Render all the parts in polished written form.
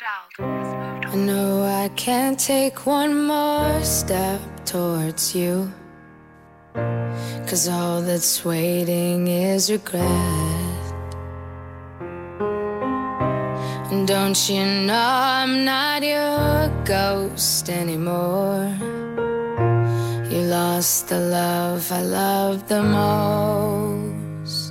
I know I can't take one more step towards you, 'cause all that's waiting is regret. And don't you know I'm not your ghost anymore? You lost the love I loved the most.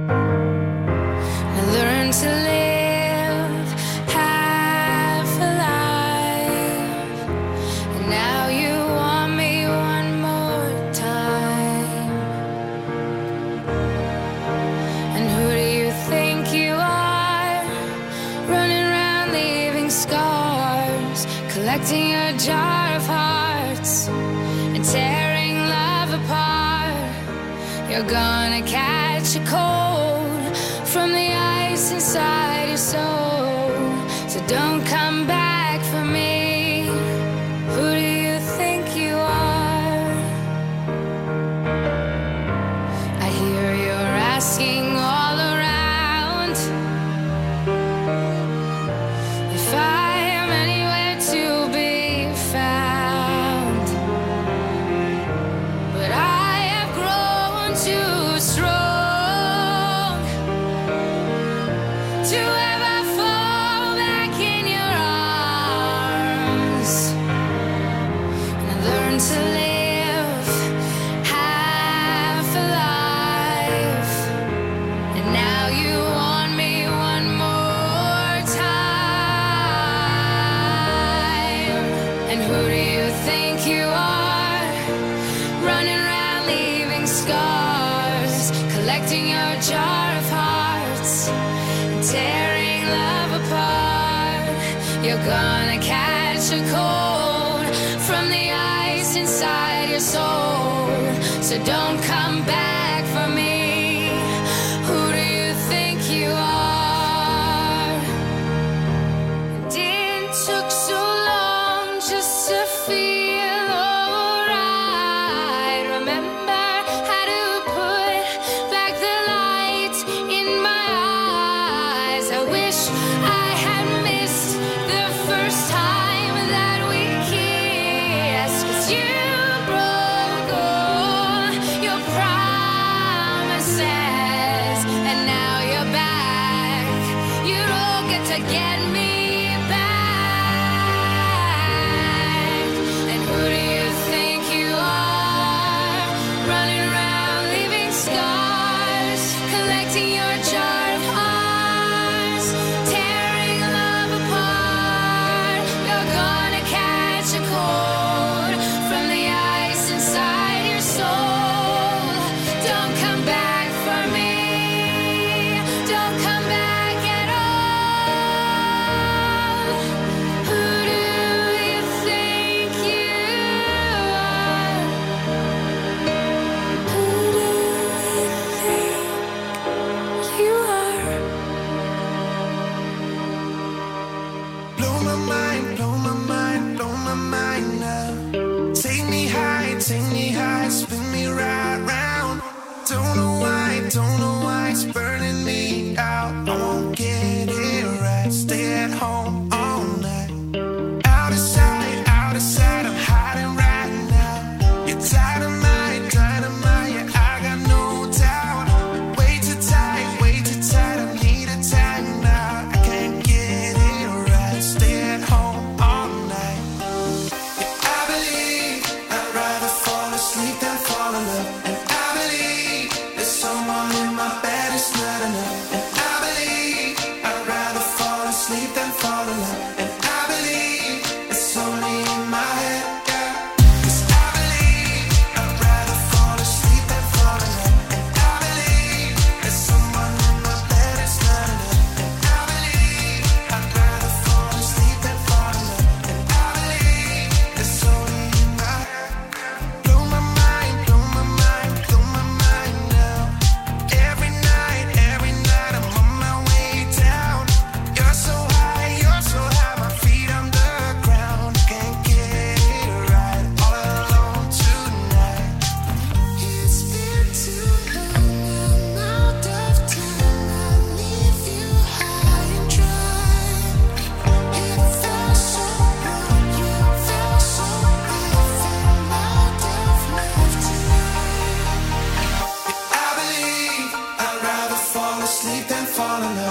I learned to live half alive, and now you want me one more time. And who do you think you are, running around leaving scars, collecting your jar of hearts and tearing love apart? You're gonna catch a cold from the ice inside your soul, so don't come back for me. Who do you think you are? I hear you're asking all around if I am anywhere to be found, but I have grown too strong to ever fall back in your arms. And I learned to live half alive, and now you want me one more time. And who do you think you are, running around leaving scars, collecting your jar of hearts, tearing love apart? You're gonna catch a cold from the ice inside your soul, so don't come back for me. Who do you think you are? It took so long just to feel alright. Remember how to put back the light in my eyes. I wish I had missed the first time that we kissed, 'cause you broke all your promises, and now you're back. You don't get to get me back. And who do you think you are, running around leaving scars, collecting your jar of hearts, tearing love apart? You're gonna catch a cold from the ice inside your soul. Don't come back for me. Don't come back at all. Who do you think you are? Who do you think you are? Blow my mind, blow my mind, blow my mind now. Take me high, spin me right round. Don't know why it's burning me out. I won't get it right, stay at home all night. Out of sight, I'm hiding right now. You're dynamite, yeah, I got no doubt. Way too tight, I need a time now. I can't get it right, stay at home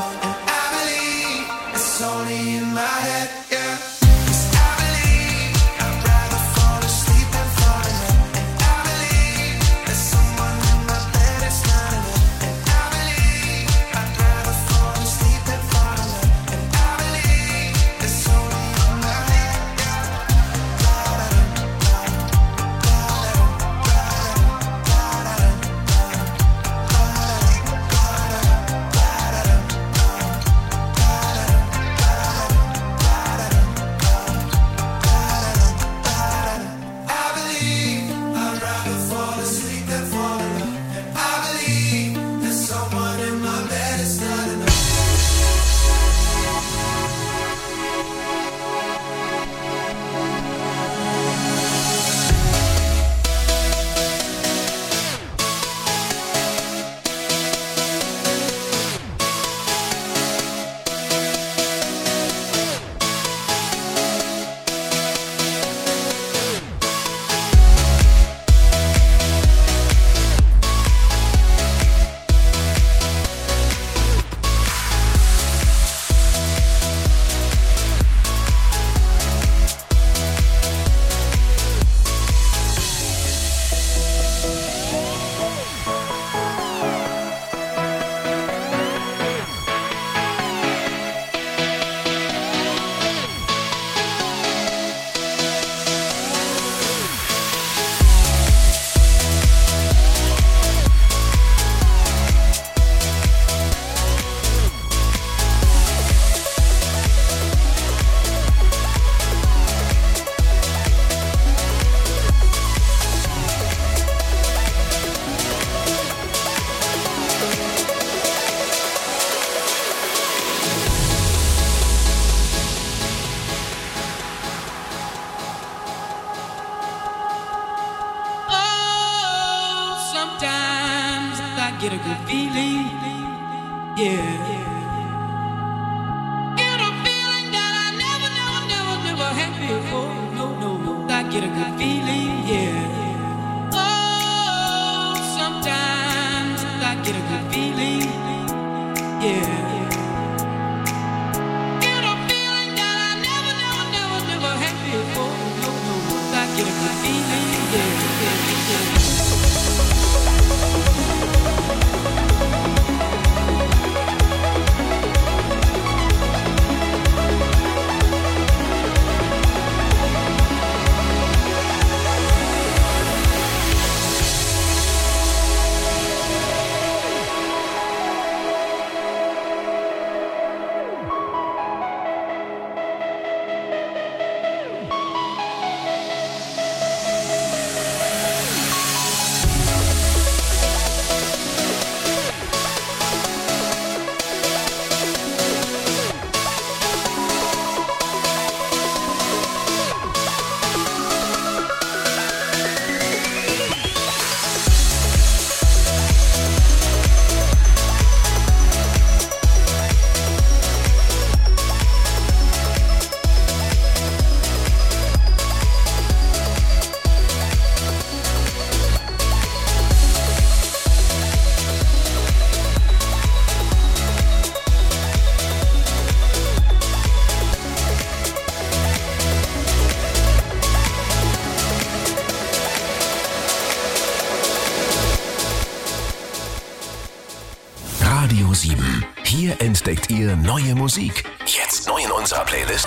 and I believe it's only in my head, yeah. Get a good feeling, yeah. Get a feeling that I never had before. No. I get a good feeling, yeah. Oh, sometimes I get a good feeling, yeah. Get a feeling that I never had before. No. I get a good feeling, yeah. Radio 7. Hier entdeckt ihr neue Musik. Jetzt neu in unserer Playlist.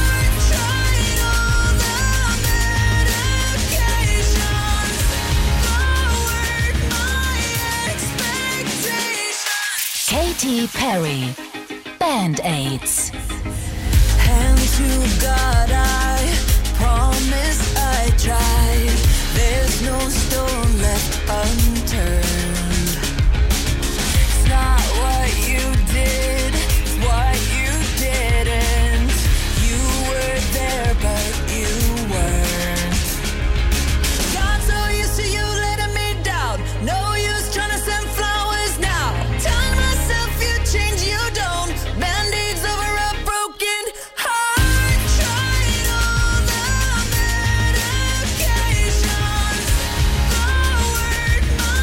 Katy Perry, Band-Aids. Hands to God, I promise I tried. There's no stone left unturned. It's not what you did, it's what you didn't. You were there, but you weren't. Got so used to you letting me down. No use trying to send flowers now. Telling myself you change, you don't. Band-Aids over a broken heart. Tried all the medications, lowered my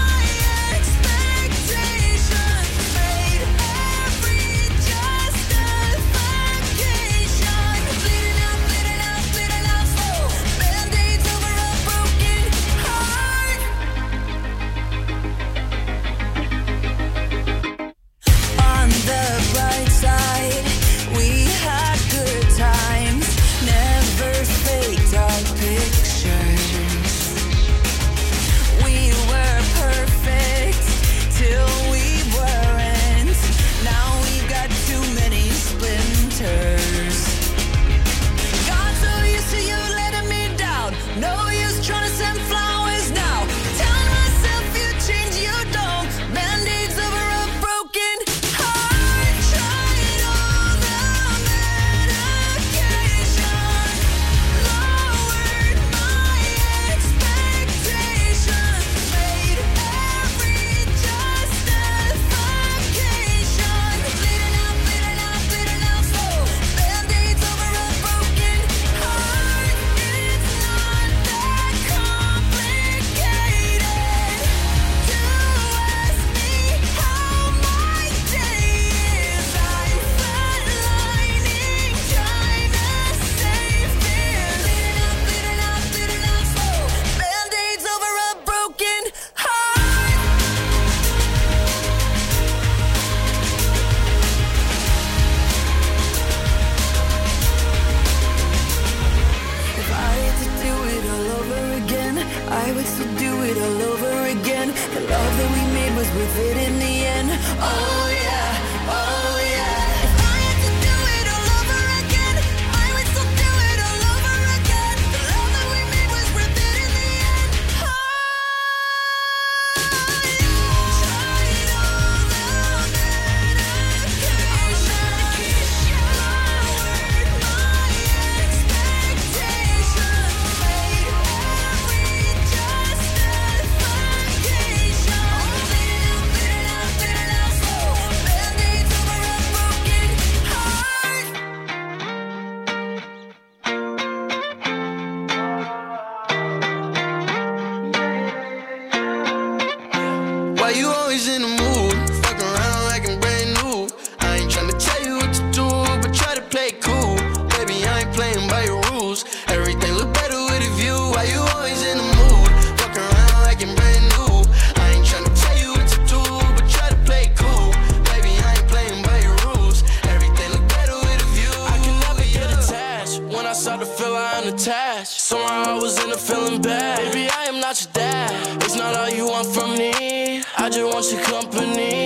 rules. Everything look better with a view. Why you always in the mood? Fuck around like you're brand new. I ain't tryna tell you what to do, but try to play it cool. Baby, I ain't playing by your rules. Everything look better with a view. I can never get attached. When I start to feel I am attached, somehow I was in a feeling bad. Baby, I am not your dad. It's not all you want from me. I just want your company.